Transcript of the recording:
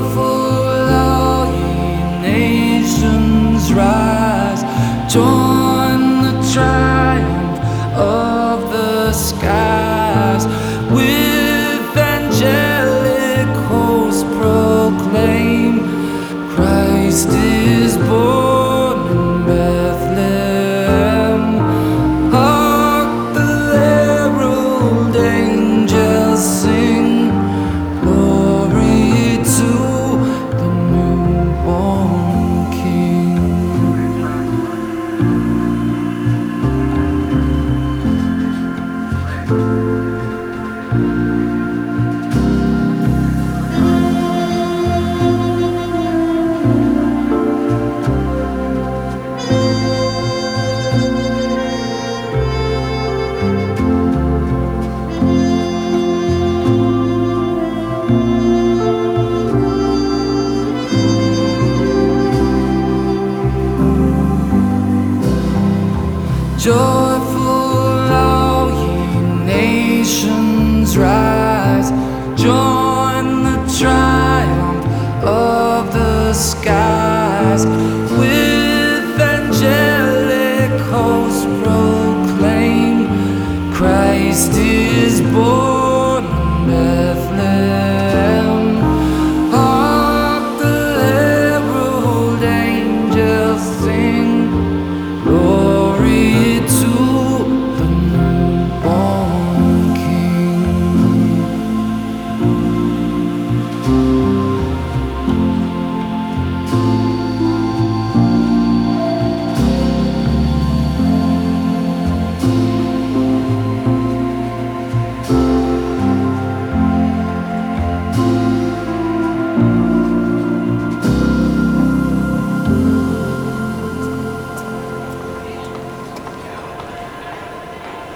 all ye nations rise, join the triumph of the skies, with angelic hosts proclaim, Christ is born in Bethlehem. Hark, the herald angels sing, glory to the newborn King. Joyful all ye nations rise, join the triumph of the skies.